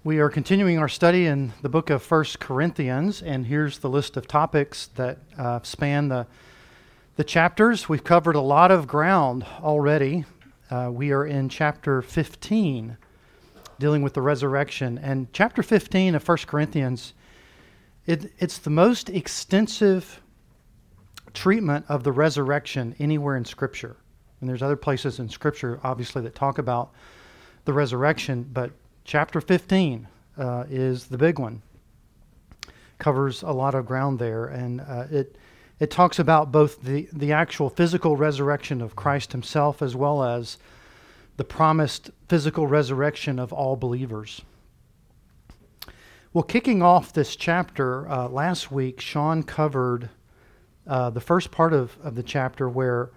We are continuing our study in the book of 1 Corinthians, and here's the list of topics that span the chapters. We've covered a lot of ground already. We are in chapter 15, dealing with the resurrection. And chapter 15 of 1 Corinthians, it's the most extensive treatment of the resurrection anywhere in Scripture. And there's other places in Scripture, obviously, that talk about the resurrection, but chapter 15 is the big one. Covers a lot of ground there, and it talks about both the actual physical resurrection of Christ himself as well as the promised physical resurrection of all believers. Well, kicking off this chapter, last week, Sean covered the first part of the chapter where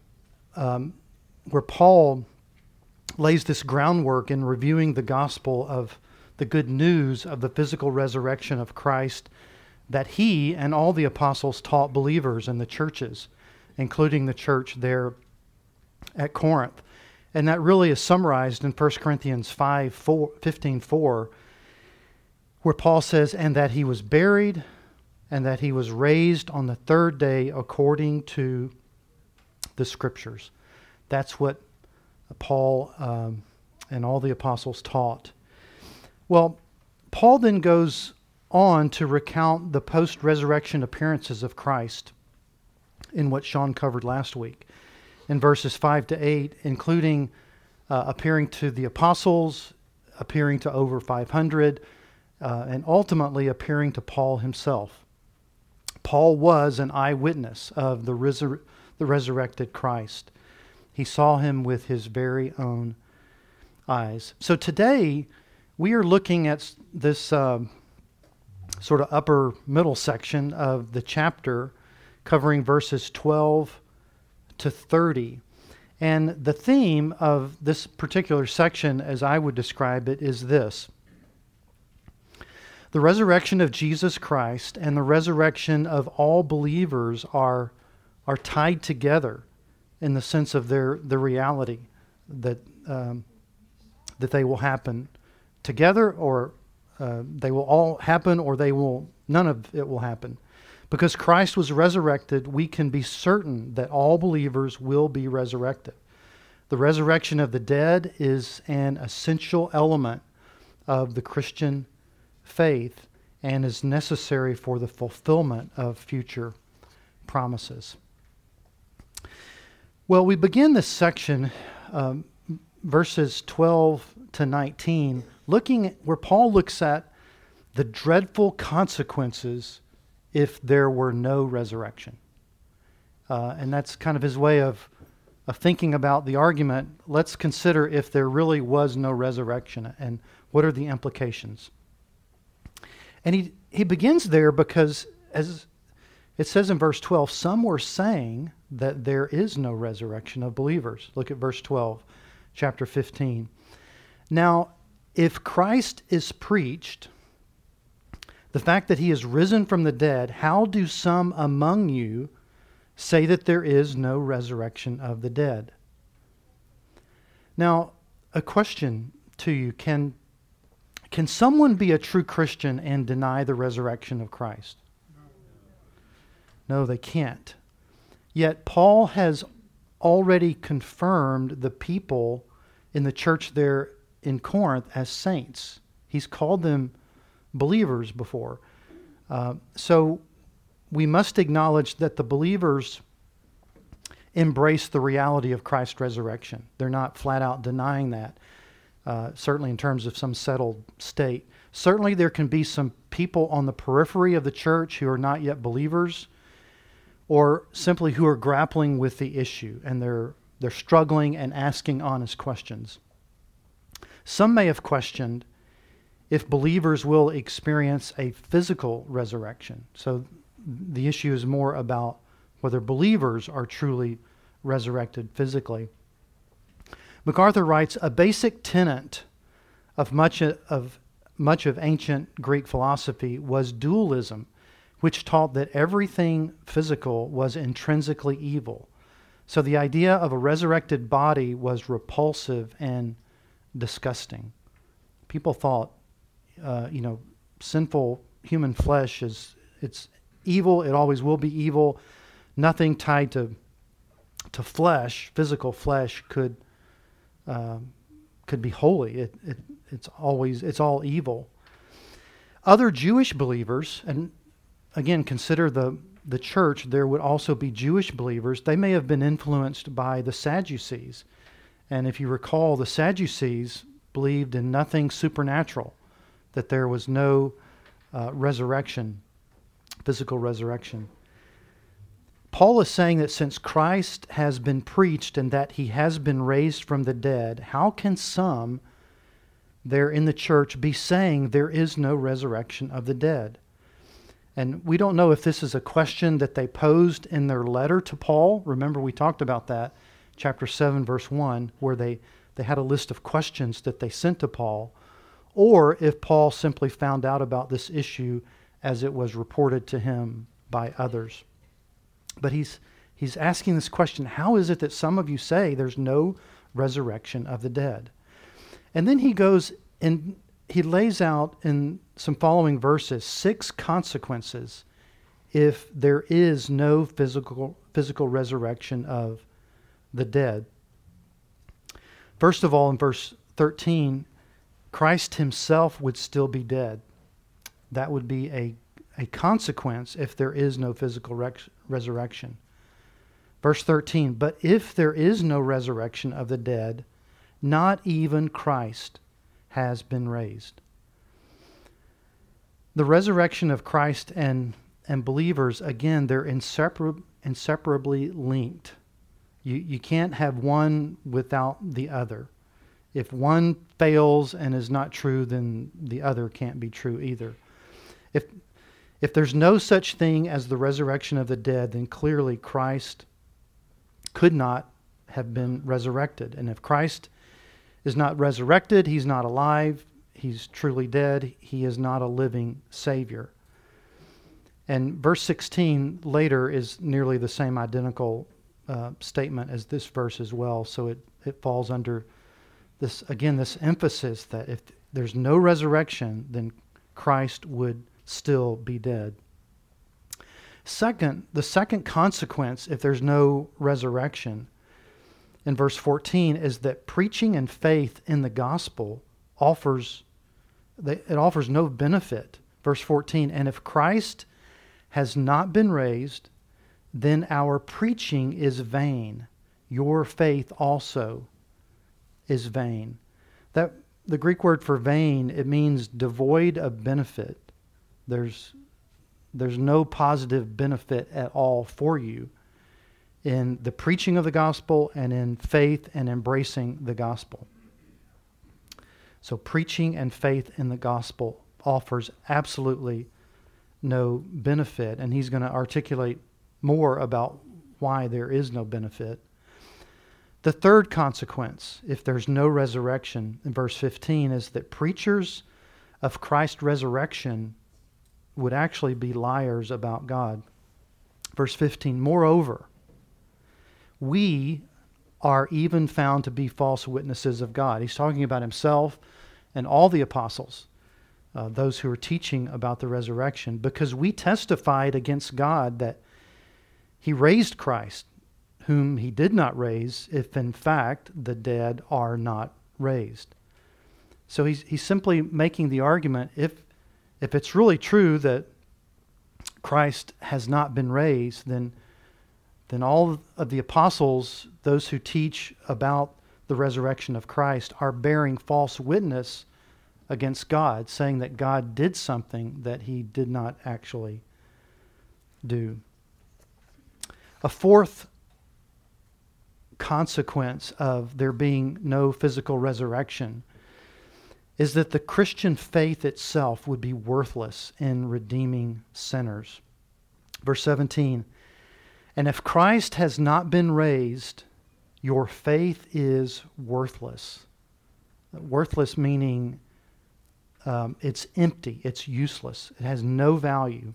Paul lays this groundwork in reviewing the gospel of the good news of the physical resurrection of Christ that he and all the apostles taught believers in the churches, including the church there at Corinth. And that really is summarized in 1 Corinthians 15:4, where Paul says, "And that he was buried, and that he was raised on the third day according to the Scriptures." That's what Paul and all the apostles taught. Well, Paul then goes on to recount the post-resurrection appearances of Christ in what Sean covered last week, in verses 5 to 8, including appearing to the apostles, appearing to over 500, and ultimately appearing to Paul himself. Paul was an eyewitness of the resurrected Christ. He saw him with his very own eyes. So today, we are looking at this sort of upper middle section of the chapter, covering verses 12 to 30. And the theme of this particular section, as I would describe it, is this: the resurrection of Jesus Christ and the resurrection of all believers are tied together in the sense of the reality that they will happen together, or they will all happen, or none of it will happen. Because Christ was resurrected, we can be certain that all believers will be resurrected. The resurrection of the dead is an essential element of the Christian faith and is necessary for the fulfillment of future promises. Well, we begin this section, verses 12 to 19, looking at where Paul looks at the dreadful consequences if there were no resurrection. And that's kind of his way of thinking about the argument. Let's consider if there really was no resurrection and what are the implications. And he begins there because, as it says in verse 12, some were saying that there is no resurrection of believers. Look at verse 12, chapter 15. Now, if Christ is preached, the fact that he is risen from the dead, how do some among you say that there is no resurrection of the dead? Now, a question to you, can someone be a true Christian and deny the resurrection of Christ? No, they can't. Yet Paul has already confirmed the people in the church there in Corinth as saints. He's called them believers before. So we must acknowledge that the believers embrace the reality of Christ's resurrection. They're not flat out denying that, certainly in terms of some settled state. Certainly there can be some people on the periphery of the church who are not yet believers, or simply who are grappling with the issue, and they're struggling and asking honest questions. Some may have questioned if believers will experience a physical resurrection. So the issue is more about whether believers are truly resurrected physically. MacArthur writes, a basic tenet of much of ancient Greek philosophy was dualism, which taught that everything physical was intrinsically evil. So the idea of a resurrected body was repulsive and disgusting. People thought, sinful human flesh it's evil. It always will be evil. Nothing tied to flesh, physical flesh, could be holy. It's all evil. Other Jewish believers, and again, consider the church, there would also be Jewish believers. They may have been influenced by the Sadducees. And if you recall, the Sadducees believed in nothing supernatural, that there was no resurrection, physical resurrection. Paul is saying that since Christ has been preached and that he has been raised from the dead, how can some there in the church be saying there is no resurrection of the dead? And we don't know if this is a question that they posed in their letter to Paul. Remember, we talked about that, chapter 7, verse 1, where they had a list of questions that they sent to Paul, or if Paul simply found out about this issue as it was reported to him by others. But he's asking this question, how is it that some of you say there's no resurrection of the dead? And then he goes and he lays out in some following verses 6 consequences if there is no physical resurrection of the dead. First of all, in verse 13, Christ himself would still be dead. That would be a consequence if there is no physical resurrection. Verse 13, but if there is no resurrection of the dead, not even Christ has been raised. The resurrection of Christ and believers, again, they're inseparably linked. You can't have one without the other. If one fails and is not true, then the other can't be true either. If there's no such thing as the resurrection of the dead, then clearly Christ could not have been resurrected. And if Christ is not resurrected, he's not alive, he's truly dead, he is not a living Savior. And verse 16 later is nearly the same identical statement as this verse as well. So it falls under this emphasis that if there's no resurrection, then Christ would still be dead. Second, the second consequence, if there's no resurrection, in verse 14, is that preaching and faith in the gospel offers no benefit. Verse 14, and if Christ has not been raised, then our preaching is vain. Your faith also is vain. That the Greek word for vain, it means devoid of benefit. There's no positive benefit at all for you in the preaching of the gospel and in faith and embracing the gospel. So preaching and faith in the gospel offers absolutely no benefit, and he's going to articulate more about why there is no benefit. The third consequence, if there's no resurrection, in verse 15, is that preachers of Christ's resurrection would actually be liars about God. Verse 15, moreover, we are even found to be false witnesses of God. He's talking about himself and all the apostles, those who are teaching about the resurrection, because we testified against God that he raised Christ, whom he did not raise, if in fact the dead are not raised. So he's simply making the argument, if it's really true that Christ has not been raised, then all of the apostles, those who teach about the resurrection of Christ, are bearing false witness against God, saying that God did something that he did not actually do. A fourth consequence of there being no physical resurrection is that the Christian faith itself would be worthless in redeeming sinners. Verse 17, and if Christ has not been raised, your faith is worthless. Worthless meaning it's empty, it's useless, it has no value.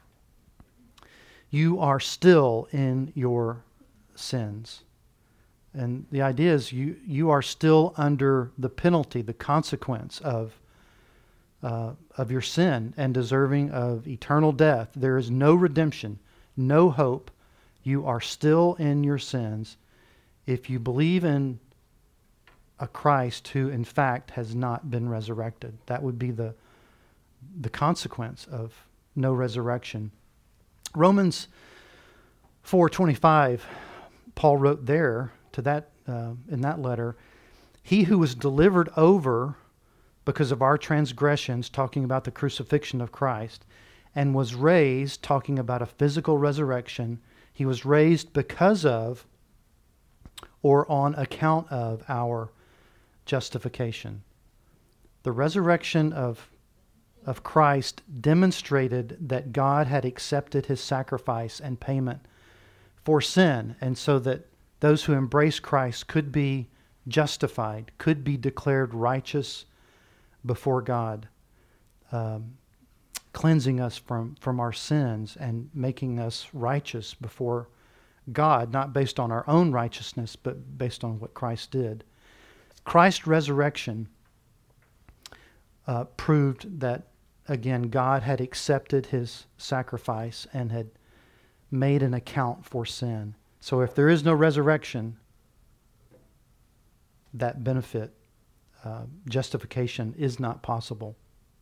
You are still in your sins. And the idea is you are still under the penalty, the consequence of of your sin and deserving of eternal death. There is no redemption, no hope. You are still in your sins if you believe in a Christ who in fact has not been resurrected. That would be the consequence of no resurrection. Romans 4:25, Paul wrote there to that in that letter, he who was delivered over because of our transgressions, talking about the crucifixion of Christ, and was raised, talking about a physical resurrection. He was raised because of or on account of our justification. The resurrection of Christ demonstrated that God had accepted his sacrifice and payment for sin, and so that those who embrace Christ could be justified, could be declared righteous before God, cleansing us from our sins and making us righteous before God, not based on our own righteousness, but based on what Christ did. Christ's resurrection proved that, again, God had accepted his sacrifice and had made an account for sin. So if there is no resurrection, that benefit, justification, is not possible.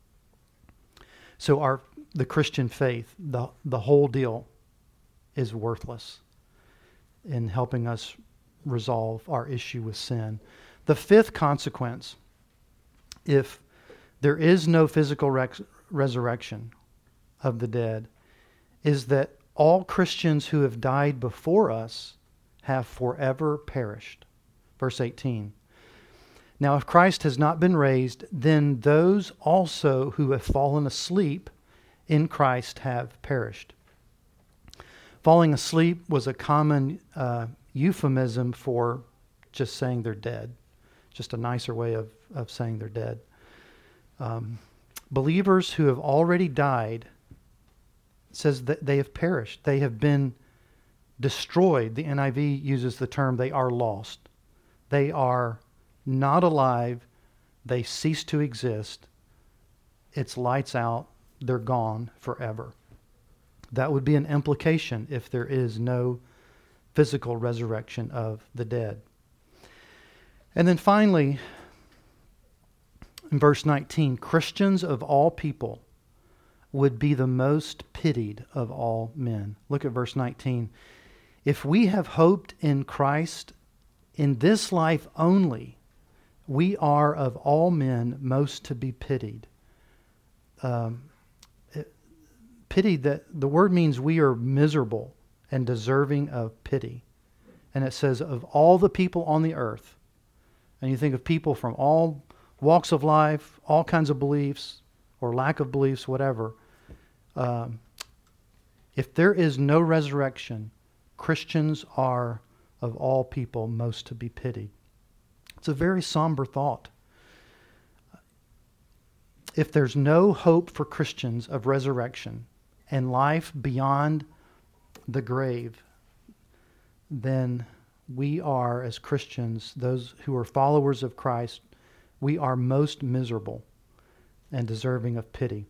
So the Christian faith, the whole deal, is worthless in helping us resolve our issue with sin. The fifth consequence, if there is no physical resurrection of the dead, is that all Christians who have died before us have forever perished. Verse 18. Now, if Christ has not been raised, then those also who have fallen asleep in Christ have perished. Falling asleep was a common euphemism for just saying they're dead. Just a nicer way of saying they're dead. Believers who have already died, says that they have perished. They have been destroyed. The NIV uses the term they are lost. They are not alive. They cease to exist. It's lights out. They're gone forever. That would be an implication if there is no physical resurrection of the dead. And then finally, in verse 19, Christians of all people would be the most pitied of all men. Look at verse 19. If we have hoped in Christ in this life only, we are of all men most to be pitied. Pitied, that the word means we are miserable and deserving of pity. And it says of all the people on the earth. And you think of people from all walks of life, all kinds of beliefs, or lack of beliefs, whatever. If there is no resurrection, Christians are of all people most to be pitied. It's a very somber thought. If there's no hope for Christians of resurrection and life beyond the grave, then we are, as Christians, those who are followers of Christ, we are most miserable and deserving of pity.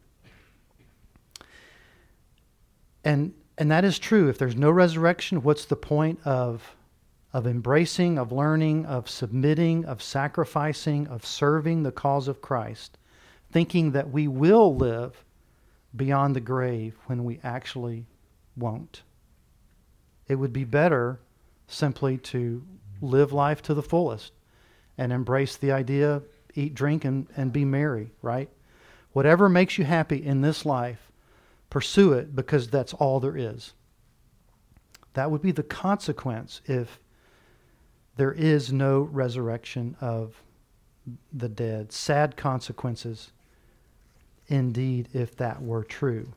And that is true. If there's no resurrection, what's the point of embracing, of learning, of submitting, of sacrificing, of serving the cause of Christ, thinking that we will live beyond the grave when we actually won't? It would be better simply to live life to the fullest and embrace the idea, eat, drink, and be merry, right? Whatever makes you happy in this life, pursue it, because that's all there is. That would be the consequence if there is no resurrection of the dead. Sad consequences, indeed, if that were true.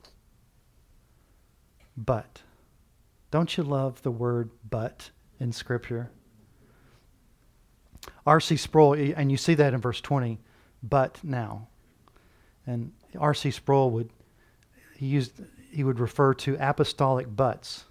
But, don't you love the word but in Scripture? R.C. Sproul, and you see that in verse 20, but now. And R.C. Sproul would refer to apostolic buts,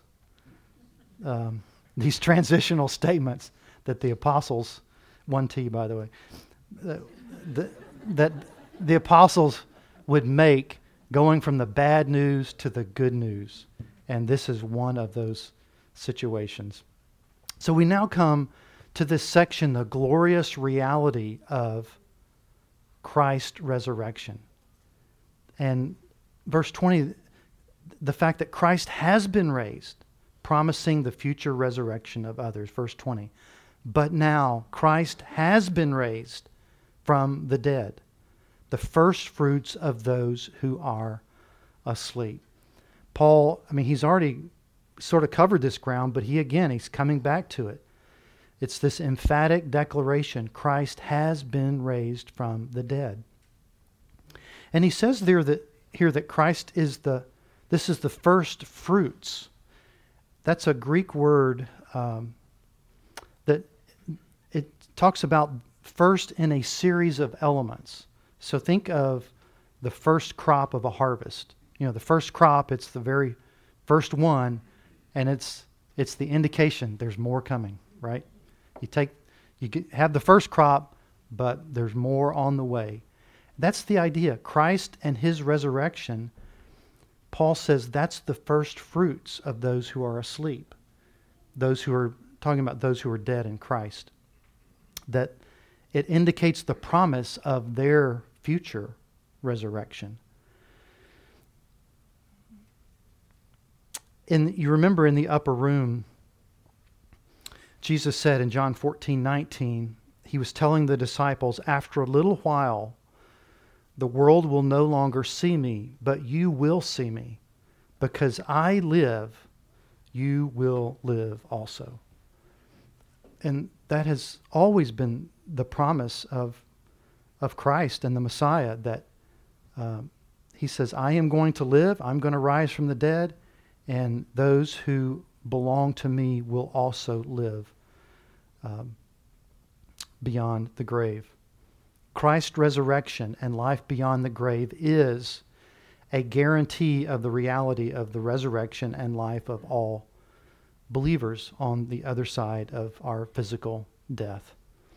these transitional statements that the apostles, 1T by the way, that the apostles would make going from the bad news to the good news. And this is one of those situations. So we now come to this section, the glorious reality of Christ's resurrection. And verse 20, the fact that Christ has been raised, promising the future resurrection of others. Verse 20, but now Christ has been raised from the dead, the first fruits of those who are asleep. Paul, he's already sort of covered this ground, but he's coming back to it. It's this emphatic declaration, Christ has been raised from the dead. And he says here that Christ is this is the first fruits. That's a Greek word that it talks about first in a series of elements. So think of the first crop of a harvest. The first crop, it's the very first one, and it's the indication there's more coming, right? Have the first crop, but there's more on the way. That's the idea. Christ and his resurrection, Paul says that's the first fruits of those who are asleep. Those who are talking about those who are dead in Christ. That it indicates the promise of their future resurrection. You remember in the upper room, Jesus said in John 14:19, he was telling the disciples, after a little while, the world will no longer see me, but you will see me. Because I live, you will live also. And that has always been the promise of Christ and the Messiah, that he says, I am going to live, I'm going to rise from the dead, and those who belong to me will also live beyond the grave. Christ's resurrection and life beyond the grave is a guarantee of the reality of the resurrection and life of all believers on the other side of our physical death.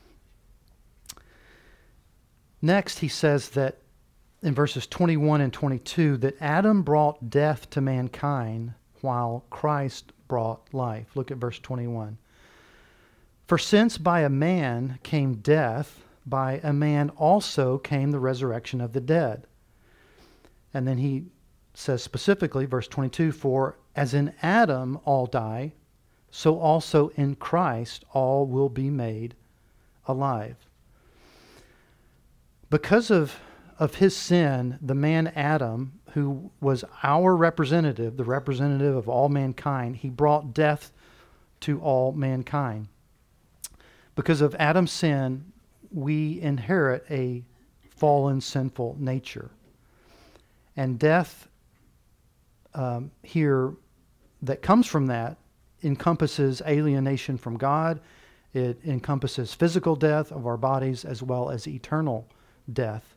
Next, he says that in verses 21 and 22, that Adam brought death to mankind while Christ brought life. Look at verse 21. For since by a man came death, by a man also came the resurrection of the dead. And then he says specifically, verse 22, for as in Adam all die, so also in Christ all will be made alive. Because of his sin, the man Adam, who was our representative, the representative of all mankind, he brought death to all mankind. Because of Adam's sin, we inherit a fallen, sinful nature. And death here that comes from that encompasses alienation from God. It encompasses physical death of our bodies as well as eternal death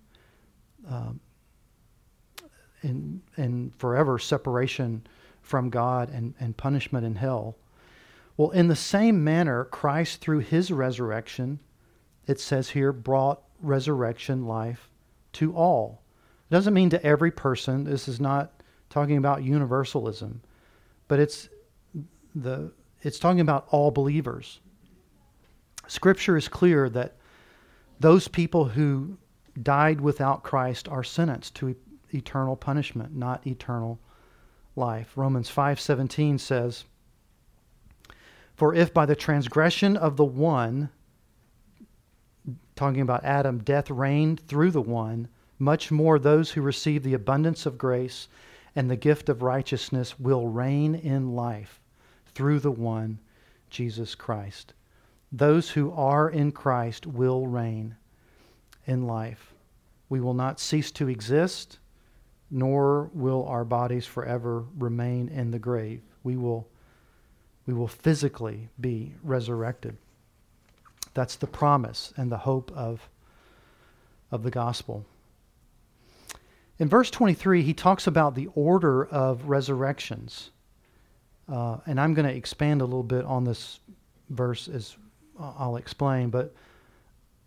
and forever separation from God and punishment in hell. Well, in the same manner, Christ, through his resurrection, it says here, brought resurrection life to all. It doesn't mean to every person. This is not talking about universalism, but it's talking about all believers. Scripture is clear that those people who died without Christ are sentenced to eternal punishment, not eternal life. Romans 5:17 says, for if by the transgression of the one, talking about Adam, death reigned through the one, much more those who receive the abundance of grace and the gift of righteousness will reign in life through the one, Jesus Christ. Those who are in Christ will reign in life. We will not cease to exist, nor will our bodies forever remain in the grave. We will physically be resurrected. That's the promise and the hope of the gospel. In verse 23, he talks about the order of resurrections. And I'm going to expand a little bit on this verse as I'll explain. But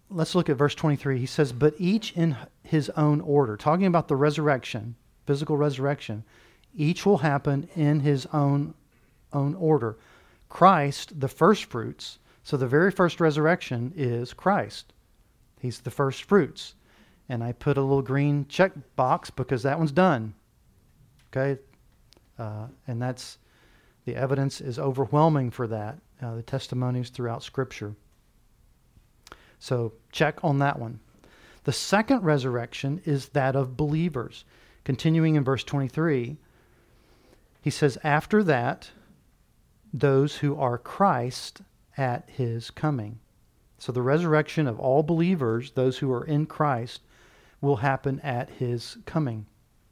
let's look at verse 23. He says, but each in his own order. Talking about the resurrection, physical resurrection, each will happen in his own order. Christ, the first fruits. So the very first resurrection is Christ. He's the first fruits. And I put a little green check box because that one's done. Okay? And that's, the evidence is overwhelming for that. The testimonies throughout Scripture. So check on that one. The second resurrection is that of believers. Continuing in verse 23, he says, after that, those who are Christ at his coming. So the resurrection of all believers, those who are in Christ, will happen at his coming.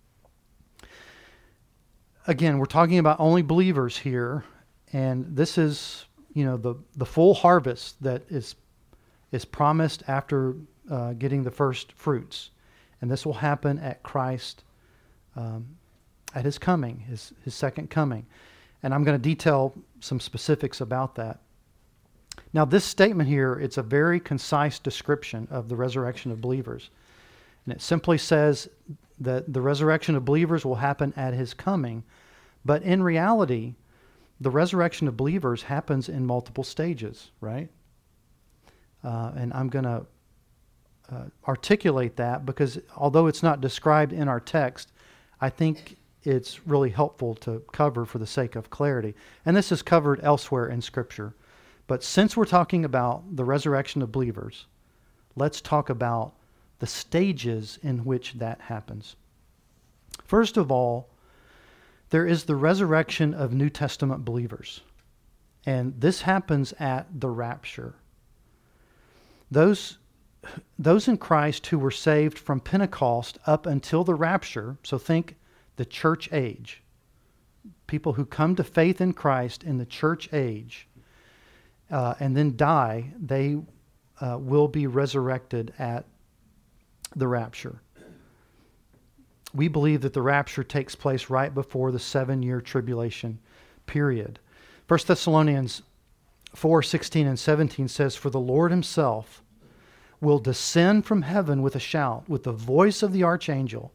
Again, we're talking about only believers here, and this is, the full harvest that is promised after getting the first fruits. And this will happen at Christ, at his coming, his second coming. And I'm going to detail some specifics about that. Now, this statement here, it's a very concise description of the resurrection of believers. And it simply says that the resurrection of believers will happen at his coming. But in reality, the resurrection of believers happens in multiple stages, right? And I'm going to articulate that because although it's not described in our text, I think it's really helpful to cover for the sake of clarity. And this is covered elsewhere in Scripture. But since we're talking about the resurrection of believers, let's talk about the stages in which that happens. First of all, there is the resurrection of New Testament believers. And this happens at the rapture. Those in Christ who were saved from Pentecost up until the rapture, so think the church age, people who come to faith in Christ in the church age and then die, they will be resurrected at the rapture. We believe that the rapture takes place right before the 7-year tribulation period. 1 Thessalonians 4:16 and 17 says, for the Lord himself will descend from heaven with a shout, with the voice of the archangel,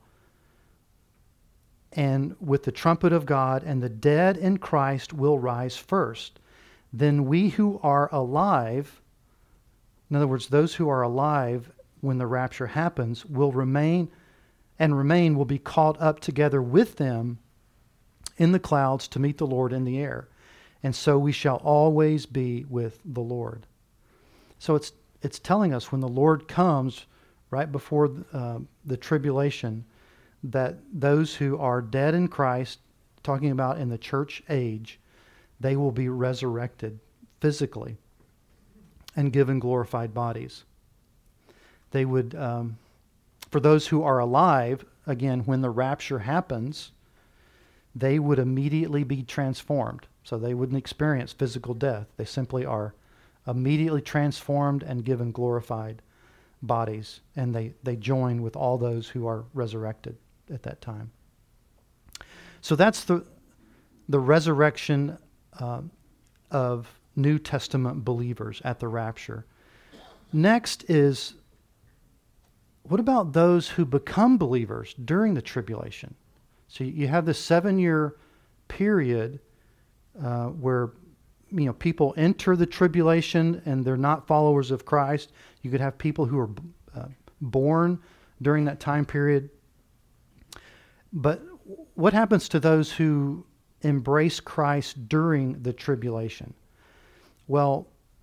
and with the trumpet of God, and the dead in Christ will rise first. Then we who are alive, in other words, those who are alive when the rapture happens, will remain will be caught up together with them in the clouds to meet the Lord in the air. And so we shall always be with the Lord. So it's telling us when the Lord comes right before the tribulation, that those who are dead in Christ, talking about in the church age, they will be resurrected physically and given glorified bodies. They would, for those who are alive, again, when the rapture happens, they would immediately be transformed. So they wouldn't experience physical death. They simply are immediately transformed and given glorified bodies. And they join with all those who are resurrected at that time. So that's the resurrection of New Testament believers at the rapture. Next is, what about those who become believers during the tribulation? So you have this 7-year period where people enter the tribulation and they're not followers of Christ. You could have people who are born during that time period. But what happens to those who embrace Christ during the tribulation? Well,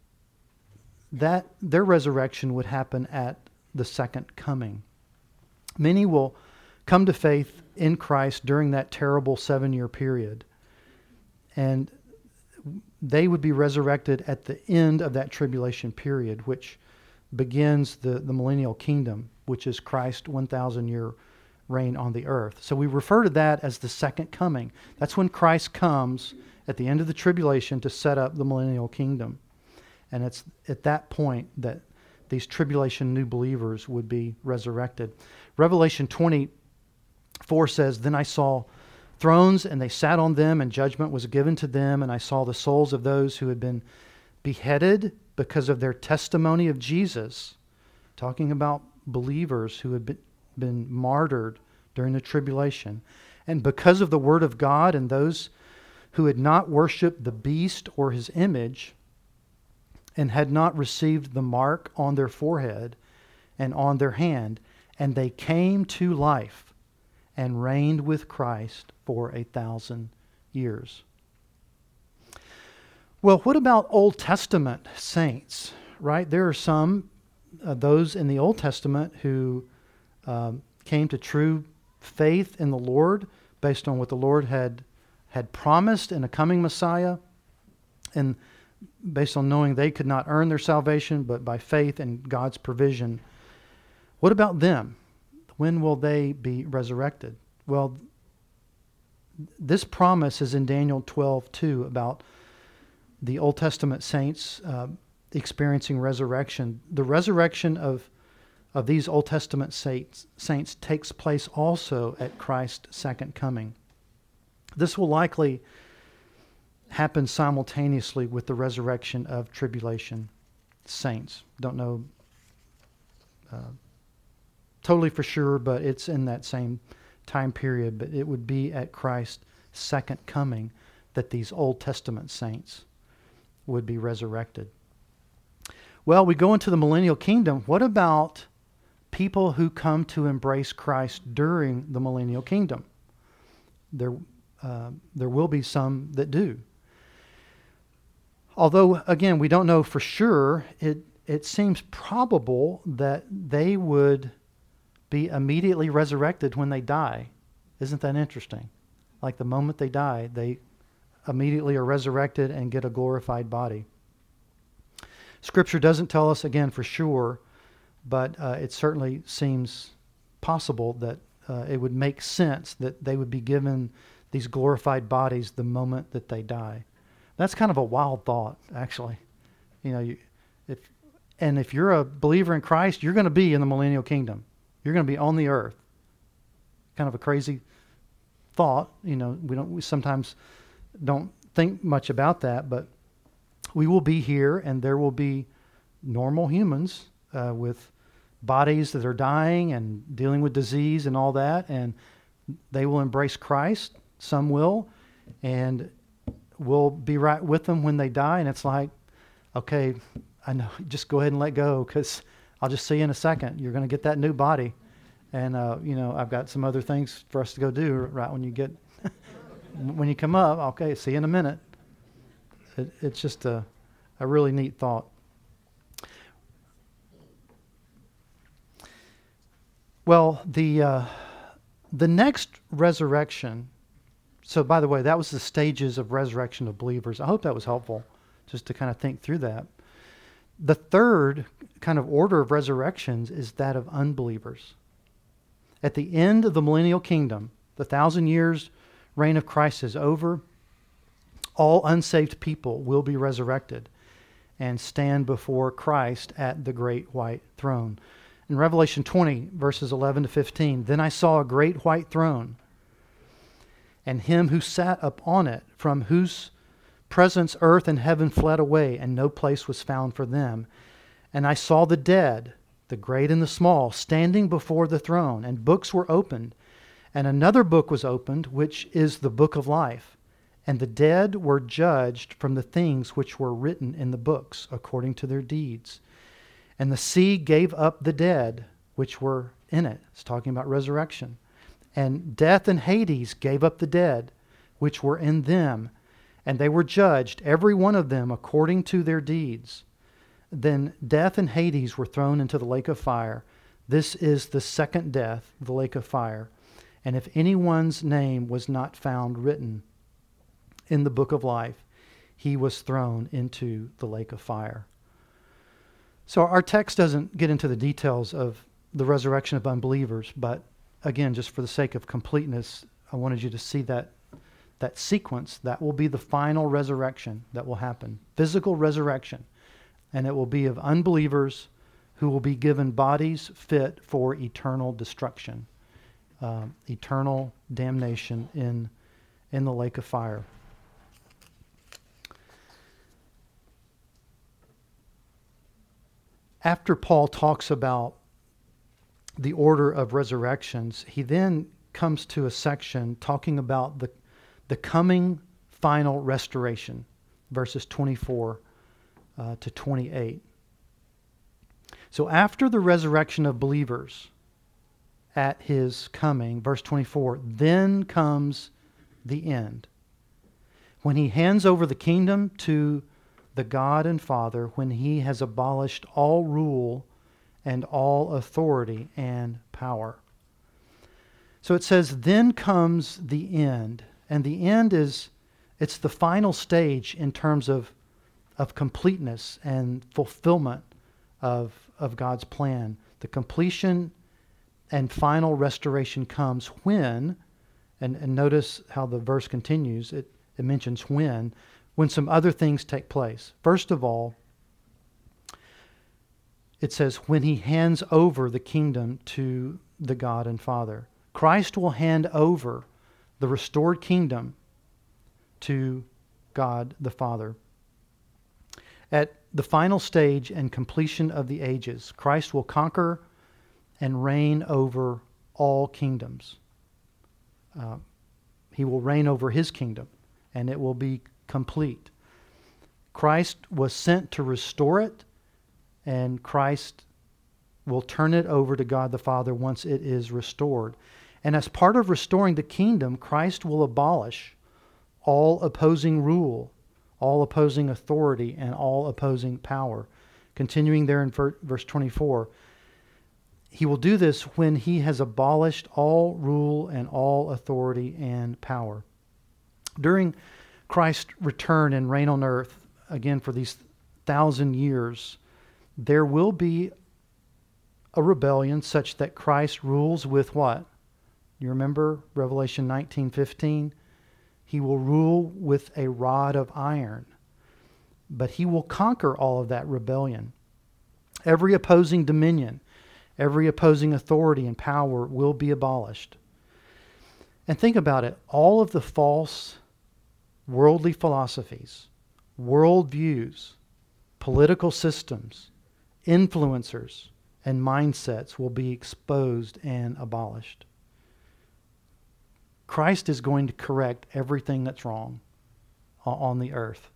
their resurrection would happen at the second coming. Many will come to faith in Christ during that terrible 7-year period. And they would be resurrected at the end of that tribulation period, which begins the millennial kingdom, which is Christ's 1,000-year reign on the earth. So we refer to that as the second coming. That's when Christ comes at the end of the tribulation to set up the millennial kingdom. And it's at that point that these tribulation new believers would be resurrected. Revelation 20:4 says, then I saw thrones, and they sat on them, and judgment was given to them, and I saw the souls of those who had been beheaded because of their testimony of Jesus. talking about believers who had been martyred during the tribulation. And because of the word of God and those who had not worshipped the beast or his image and had not received the mark on their forehead and on their hand, and they came to life and reigned with Christ for 1,000 years. Well, what about Old Testament saints, right? There are some, those in the Old Testament who came to true faith in the Lord based on what the Lord had promised in a coming Messiah, and based on knowing they could not earn their salvation, but by faith and God's provision. What about them? When will they be resurrected? Well, this promise is in Daniel 12:2 about the Old Testament saints experiencing resurrection. The resurrection of these Old Testament saints takes place also at Christ's second coming. This will likely happen simultaneously with the resurrection of tribulation saints. Don't know totally for sure, but it's in that same time period. But it would be at Christ's second coming that these Old Testament saints would be resurrected. Well, we go into the millennial kingdom. What about people who come to embrace Christ during the millennial kingdom? There will be some that do. Although, again, we don't know for sure, it seems probable that they would be immediately resurrected when they die. Isn't that interesting? Like the moment they die, they immediately are resurrected and get a glorified body. Scripture doesn't tell us, again, for sure, but it certainly seems possible that it would make sense that they would be given these glorified bodies the moment that they die. That's kind of a wild thought, actually. You know, if you're a believer in Christ, you're going to be in the millennial kingdom. You're going to be on the earth. Kind of a crazy thought. You know, we sometimes don't think much about that, but we will be here, and there will be normal humans with bodies that are dying and dealing with disease and all that, and they will embrace Christ. Some will, and we'll be right with them when they die. And it's like, okay, I know, just go ahead and let go, because I'll just see you in a second. You're going to get that new body, and I've got some other things for us to go do right when you get when you come up. Okay, see you in a minute. It's just a really neat thought. Well, the next resurrection. So, by the way, that was the stages of resurrection of believers. I hope that was helpful, just to kind of think through that. The third kind of order of resurrections is that of unbelievers. At the end of the millennial kingdom, the 1,000 years reign of Christ is over. All unsaved people will be resurrected and stand before Christ at the great white throne. In Revelation 20, verses 11 to 15, then I saw a great white throne, and him who sat upon it, from whose presence earth and heaven fled away, and no place was found for them. And I saw the dead, the great and the small, standing before the throne, and books were opened. And another book was opened, which is the book of life. And the dead were judged from the things which were written in the books, according to their deeds. And the sea gave up the dead which were in it. It's talking about resurrection. And death and Hades gave up the dead which were in them, and they were judged, every one of them, according to their deeds. Then death and Hades were thrown into the lake of fire. This is the second death, the lake of fire. And if anyone's name was not found written in the book of life, he was thrown into the lake of fire. So our text doesn't get into the details of the resurrection of unbelievers, but again, just for the sake of completeness, I wanted you to see that sequence. That will be the final resurrection that will happen. Physical resurrection. And it will be of unbelievers who will be given bodies fit for eternal destruction, eternal damnation in the lake of fire. After Paul talks about the order of resurrections, he then comes to a section talking about the coming final restoration, verses 24 to 28. So after the resurrection of believers at his coming, verse 24, then comes the end, when he hands over the kingdom to the God and Father, when he has abolished all rule and all authority and power. So it says, then comes the end. And the end it's the final stage in terms of completeness and fulfillment of God's plan. The completion and final restoration comes when, and notice how the verse continues, it mentions when some other things take place. First of all, it says, when he hands over the kingdom to the God and Father. Christ will hand over the restored kingdom to God the Father. At the final stage and completion of the ages, Christ will conquer and reign over all kingdoms. He will reign over his kingdom, and it will be complete. Christ was sent to restore it, and Christ will turn it over to God the Father once it is restored. And as part of restoring the kingdom, Christ will abolish all opposing rule, all opposing authority, and all opposing power. Continuing there in verse 24, he will do this when he has abolished all rule and all authority and power. During Christ's return and reign on earth, again for these 1,000 years, there will be a rebellion such that Christ rules with what? You remember Revelation 19:15? He will rule with a rod of iron, but he will conquer all of that rebellion. Every opposing dominion, every opposing authority and power will be abolished. And think about it, all of the false worldly philosophies, worldviews, political systems, influencers, and mindsets will be exposed and abolished. Christ is going to correct everything that's wrong on the earth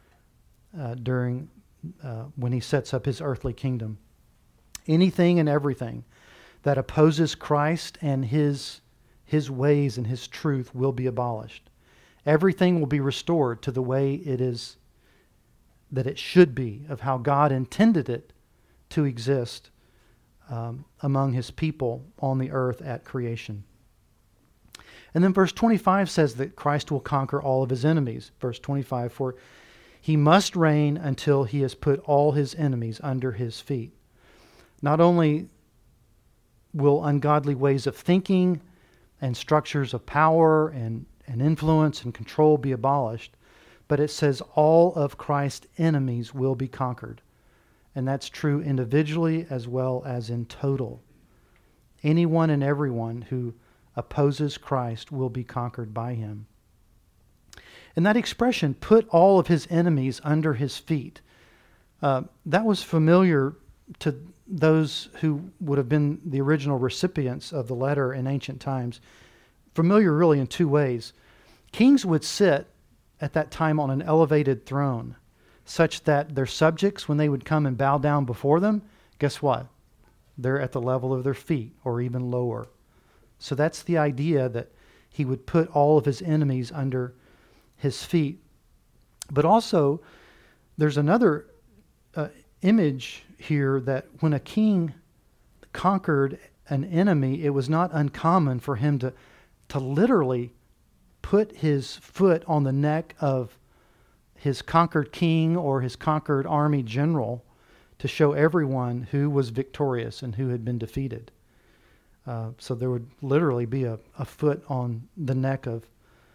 when he sets up his earthly kingdom. Anything and everything that opposes Christ and his ways and his truth will be abolished. Everything will be restored to the way it is, that it should be, of how God intended it to exist among his people on the earth at creation. And then verse 25 says that Christ will conquer all of his enemies. Verse 25, for he must reign until he has put all his enemies under his feet. Not only will ungodly ways of thinking and structures of power and influence and control be abolished, but it says all of Christ's enemies will be conquered. And that's true individually as well as in total. Anyone and everyone who opposes Christ will be conquered by him. And that expression, put all of his enemies under his feet, that was familiar to those who would have been the original recipients of the letter in ancient times. Familiar really in two ways. Kings would sit at that time on an elevated throne, such that their subjects, when they would come and bow down before them, guess what? They're at the level of their feet or even lower. So that's the idea, that he would put all of his enemies under his feet. But also, there's another image here that when a king conquered an enemy, it was not uncommon for him to literally put his foot on the neck of his conquered king or his conquered army general to show everyone who was victorious and who had been defeated. So there would literally be a foot on the neck of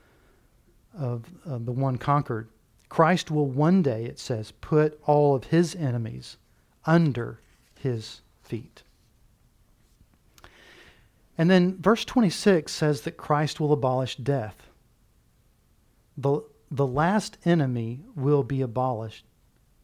the one conquered. Christ will one day, it says, put all of his enemies under his feet. And then verse 26 says that Christ will abolish death. The last enemy will be abolished.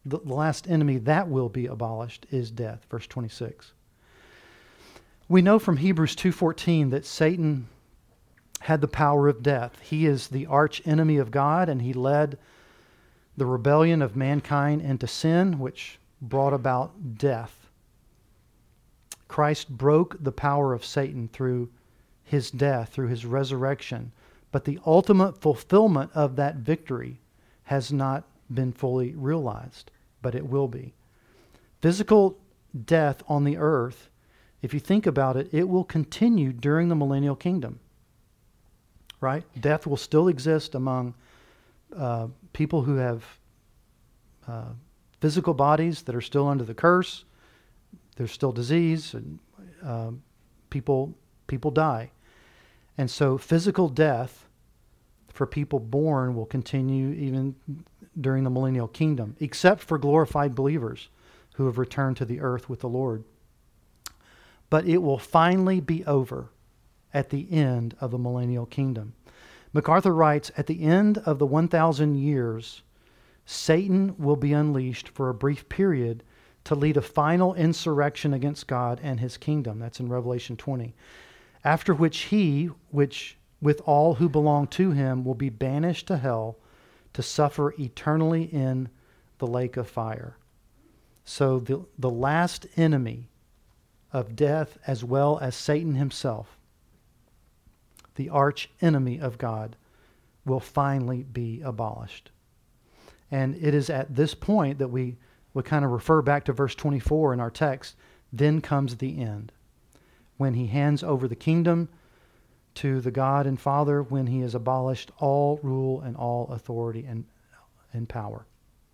the last enemy that will be abolished is death. Verse 26. We know from Hebrews 2:14 that Satan had the power of death. He is the arch enemy of God, and he led the rebellion of mankind into sin, which brought about death. Christ broke the power of Satan through his death, through his resurrection. But the ultimate fulfillment of that victory has not been fully realized, but it will be. Physical death on the earth, if you think about it, it will continue during the millennial kingdom. Right? Death will still exist among people who have physical bodies that are still under the curse. There's still disease, and people die. And so physical death for people born will continue even during the millennial kingdom, except for glorified believers who have returned to the earth with the Lord. But it will finally be over at the end of the millennial kingdom. MacArthur writes, at the end of the 1,000 years, Satan will be unleashed for a brief period to lead a final insurrection against God and his kingdom. That's in Revelation 20. After which he, with all who belong to him, will be banished to hell to suffer eternally in the lake of fire. So the last enemy of death, as well as Satan himself, the arch enemy of God, will finally be abolished. And it is at this point that we kind of refer back to verse 24 in our text. Then comes the end, when he hands over the kingdom to the God and Father, when he has abolished all rule and all authority and power.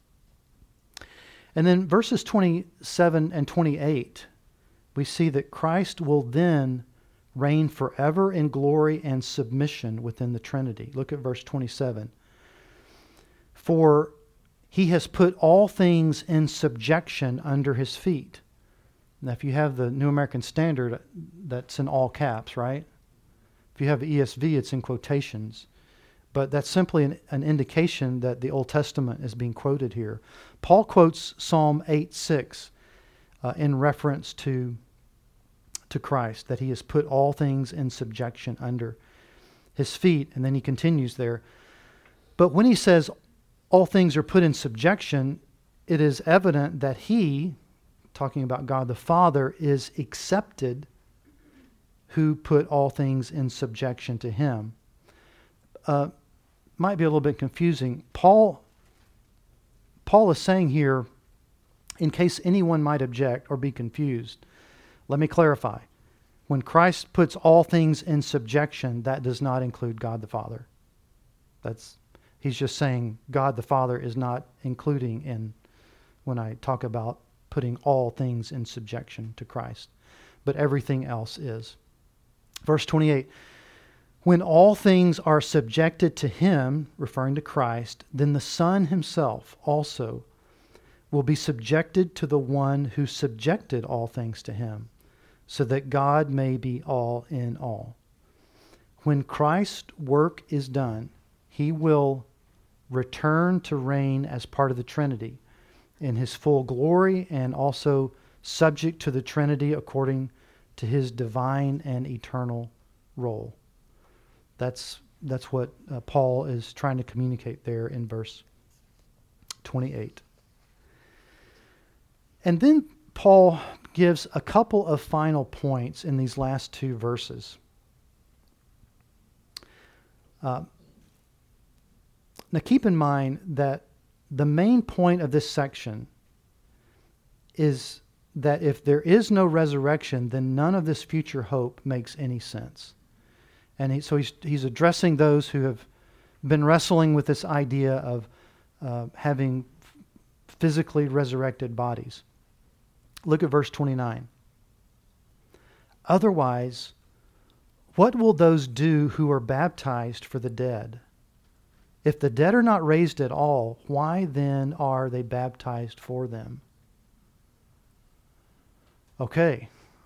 And then verses 27 and 28, we see that Christ will then reign forever in glory and submission within the Trinity. Look at verse 27. For he has put all things in subjection under his feet. Now, if you have the New American Standard, that's in all caps, right? If you have ESV, it's in quotations. But that's simply an indication that the Old Testament is being quoted here. Paul quotes Psalm 8:6 in reference to Christ, that he has put all things in subjection under his feet. And then he continues there. But when he says all things are put in subjection, it is evident that he, talking about God the Father, is accepted who put all things in subjection to him. Might be a little bit confusing. Paul is saying here, in case anyone might object or be confused, let me clarify. When Christ puts all things in subjection, that does not include God the Father. He's just saying God the Father is not including in when I talk about putting all things in subjection to Christ. But everything else is. Verse 28, when all things are subjected to him, referring to Christ, then the Son himself also will be subjected to the one who subjected all things to him, so that God may be all in all. When Christ's work is done, he will return to reign as part of the Trinity in his full glory, and also subject to the Trinity according to his divine and eternal role. That's what Paul is trying to communicate there in verse 28. And then Paul gives a couple of final points in these last two verses. Now keep in mind that the main point of this section is that if there is no resurrection, then none of this future hope makes any sense. And so he's addressing those who have been wrestling with this idea of having physically resurrected bodies. Look at verse 29. Otherwise, what will those do who are baptized for the dead? If the dead are not raised at all, why then are they baptized for them? Okay.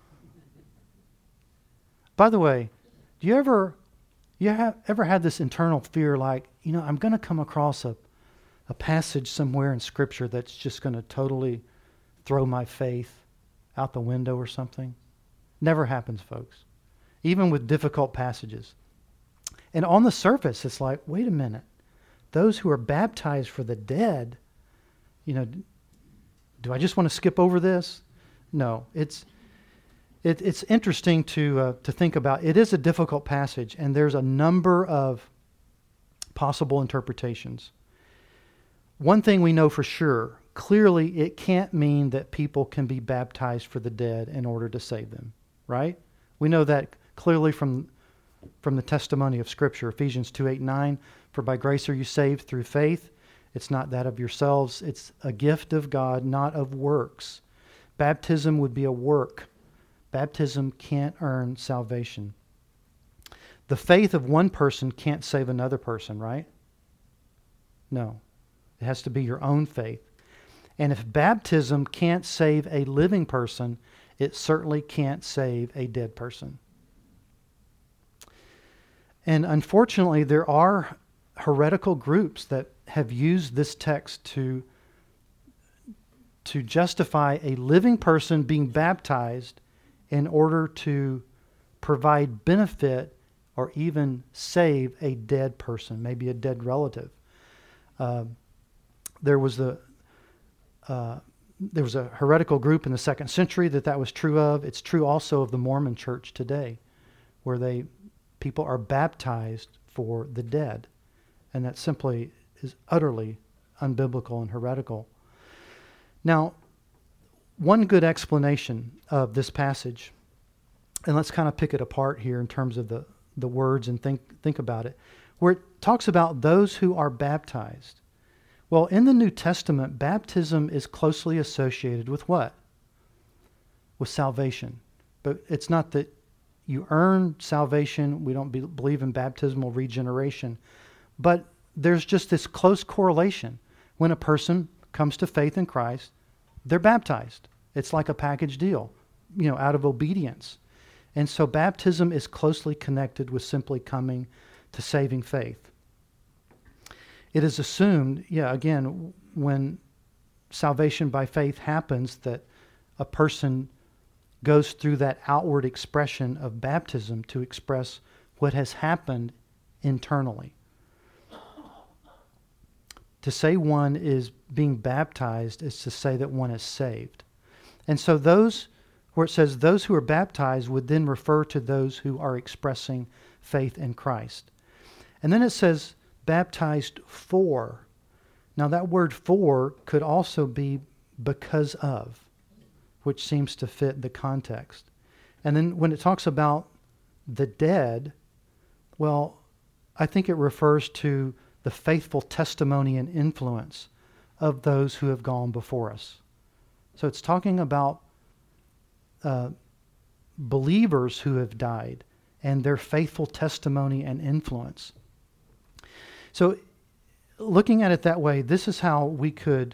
By the way, do you ever had this internal fear like, I'm going to come across a passage somewhere in Scripture that's just going to totally throw my faith out the window or something. Never happens, folks. Even with difficult passages. And on the surface, it's like, wait a minute. Those who are baptized for the dead, do I just want to skip over this? No, it's interesting to think about. It is a difficult passage, and there's a number of possible interpretations. One thing we know for sure, clearly it can't mean that people can be baptized for the dead in order to save them, right? We know that clearly from the testimony of Scripture, Ephesians 2:8-9, for by grace are you saved through faith. It's not that of yourselves. It's a gift of God, not of works. Baptism would be a work. Baptism can't earn salvation. The faith of one person can't save another person, right? No. It has to be your own faith. And if baptism can't save a living person, it certainly can't save a dead person. And unfortunately, there are heretical groups that have used this text to justify a living person being baptized in order to provide benefit or even save a dead person, maybe a dead relative. There was a heretical group in the 2nd century that was true of. It's true also of the Mormon Church today, where people are baptized for the dead, and that simply is utterly unbiblical and heretical. Now, one good explanation of this passage, and let's kind of pick it apart here in terms of the words and think about it, where it talks about those who are baptized. Well, in the New Testament, baptism is closely associated with what? With salvation. But it's not that you earn salvation. We don't believe in baptismal regeneration. But there's just this close correlation. When a person comes to faith in Christ, they're baptized. It's like a package deal, out of obedience. And so baptism is closely connected with simply coming to saving faith. It is assumed, again, when salvation by faith happens, that a person goes through that outward expression of baptism to express what has happened internally. To say one is being baptized is to say that one is saved. And so where it says those who are baptized would then refer to those who are expressing faith in Christ. And then it says baptized for. Now that word for could also be because of, which seems to fit the context. And then when it talks about the dead, well, I think it refers to the faithful testimony and influence of those who have gone before us. So it's talking about believers who have died and their faithful testimony and influence. So looking at it that way, this is how we could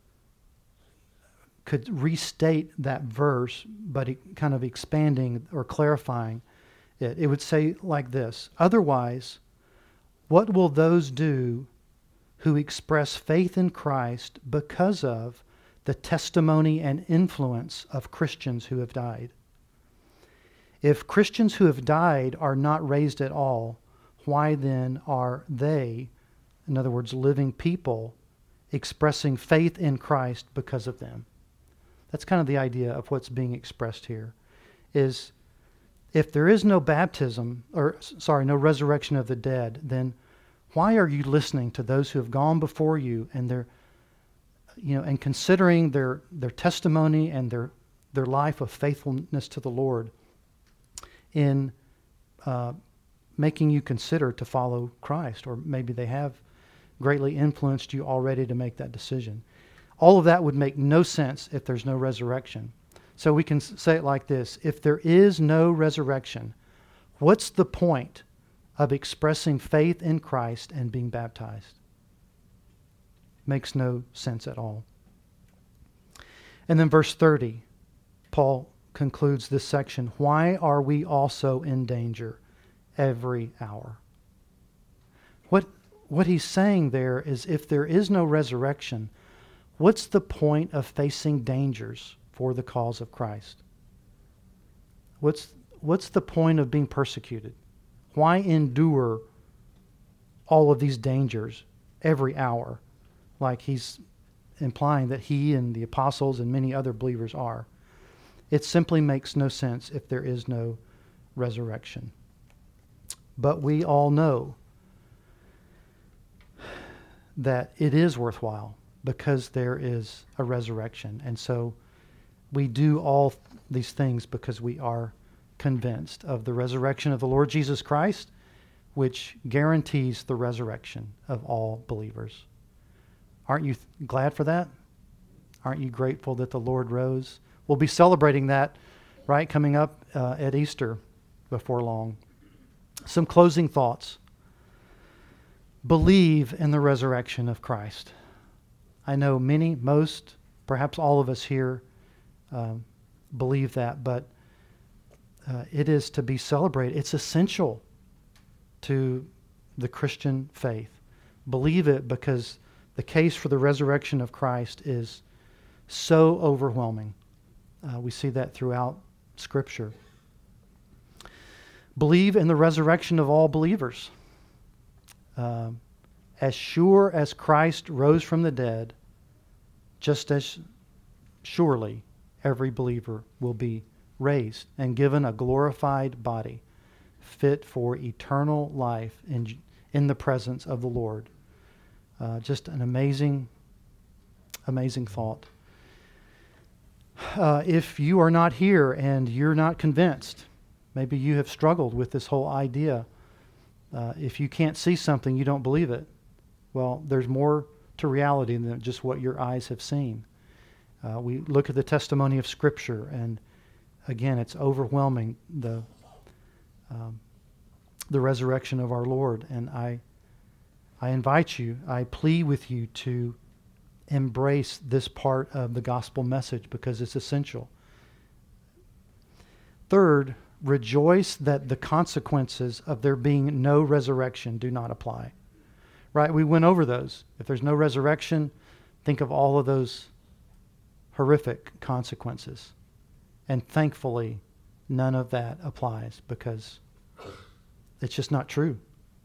restate that verse, but kind of expanding or clarifying it. It would say like this: otherwise, what will those do who express faith in Christ because of the testimony and influence of Christians who have died? If Christians who have died are not raised at all, why then are they, in other words, living people, expressing faith in Christ because of them? That's kind of the idea of what's being expressed here. Is if there is no baptism, no resurrection of the dead, then why are you listening to those who have gone before you and and considering their testimony and their life of faithfulness to the Lord in making you consider to follow Christ? Or maybe they have greatly influenced you already to make that decision. All of that would make no sense if there's no resurrection. So we can say it like this: if there is no resurrection, what's the point of expressing faith in Christ and being baptized? Makes no sense at all. And then verse 30, Paul concludes this section: why are we also in danger every hour? what he's saying there is, if there is no resurrection, what's the point of facing dangers for the cause of Christ? What's the point of being persecuted? Why endure all of these dangers every hour, like he's implying that he and the apostles and many other believers are? It simply makes no sense if there is no resurrection. But we all know that it is worthwhile because there is a resurrection. And so we do all these things because we are convinced of the resurrection of the Lord Jesus Christ, which guarantees the resurrection of all believers. Aren't you glad for that? Aren't you grateful that the Lord rose? We'll be celebrating that, right, coming up at Easter before long. Some closing thoughts. Believe in the resurrection of Christ. I know many, most, perhaps all of us here believe that, but it is to be celebrated. It's essential to the Christian faith. Believe it because the case for the resurrection of Christ is so overwhelming. We see that throughout Scripture. Believe in the resurrection of all believers. As sure as Christ rose from the dead, just as surely every believer will be raised and given a glorified body fit for eternal life in the presence of the Lord. Just an amazing, amazing thought. If you are not here and you're not convinced, maybe you have struggled with this whole idea. If you can't see something, you don't believe it. Well, there's more to reality than just what your eyes have seen. We look at the testimony of Scripture, and again, it's overwhelming, the resurrection of our Lord. And I invite you, I plead with you to embrace this part of the gospel message because it's essential. Third, rejoice that the consequences of there being no resurrection do not apply. Right? We went over those. If there's no resurrection, think of all of those horrific consequences. And thankfully, none of that applies because it's just not true.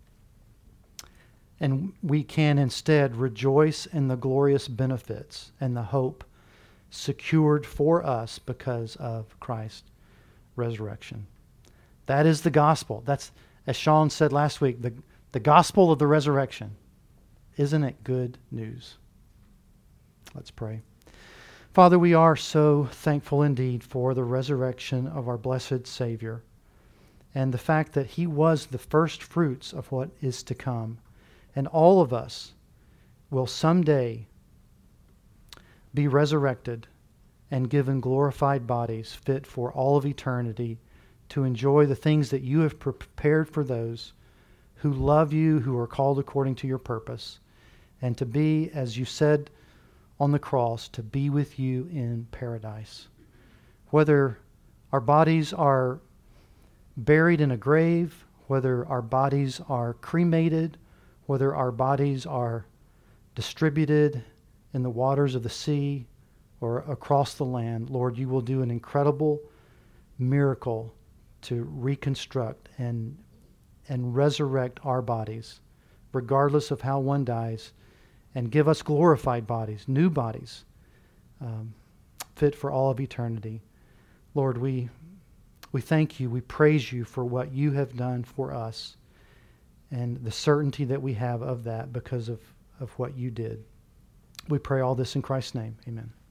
And we can instead rejoice in the glorious benefits and the hope secured for us because of Christ's resurrection. That is the gospel. That's, as Sean said last week, the gospel of the resurrection. Isn't it good news? Let's pray. Father, we are so thankful indeed for the resurrection of our blessed Savior and the fact that He was the first fruits of what is to come. And all of us will someday be resurrected and given glorified bodies fit for all of eternity to enjoy the things that you have prepared for those who love you, who are called according to your purpose, and to be, as you said on the cross, to be with you in paradise. Whether our bodies are buried in a grave, whether our bodies are cremated, whether our bodies are distributed in the waters of the sea or across the land, Lord, you will do an incredible miracle to reconstruct and resurrect our bodies, regardless of how one dies, and give us glorified bodies, new bodies, fit for all of eternity. Lord, we thank you, we praise you for what you have done for us and the certainty that we have of that because of what you did. We pray all this in Christ's name. Amen.